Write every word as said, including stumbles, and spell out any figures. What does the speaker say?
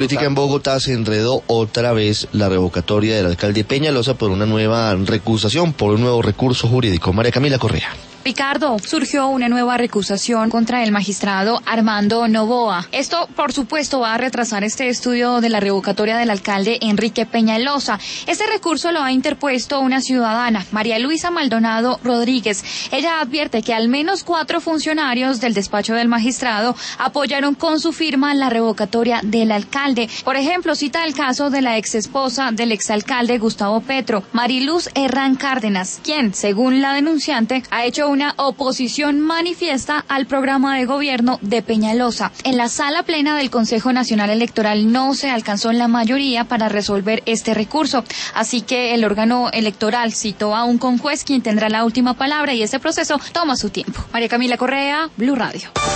Política en Bogotá se enredó otra vez la revocatoria del alcalde Peñalosa por una nueva recusación, por un nuevo recurso jurídico. María Camila Correa. Ricardo, surgió una nueva recusación contra el magistrado Armando Noboa. Esto, por supuesto, va a retrasar este estudio de la revocatoria del alcalde Enrique Peñalosa. Este recurso lo ha interpuesto una ciudadana, María Luisa Maldonado Rodríguez. Ella advierte que al menos cuatro funcionarios del despacho del magistrado apoyaron con su firma la revocatoria del alcalde. Por ejemplo, cita el caso de la exesposa del exalcalde Gustavo Petro, Mariluz Herrán Cárdenas, quien, según la denunciante, ha hecho una oposición manifiesta al programa de gobierno de Peñalosa. En la sala plena del Consejo Nacional Electoral no se alcanzó la mayoría para resolver este recurso, así que el órgano electoral citó a un conjuez quien tendrá la última palabra y ese proceso toma su tiempo. María Camila Correa, Blue Radio.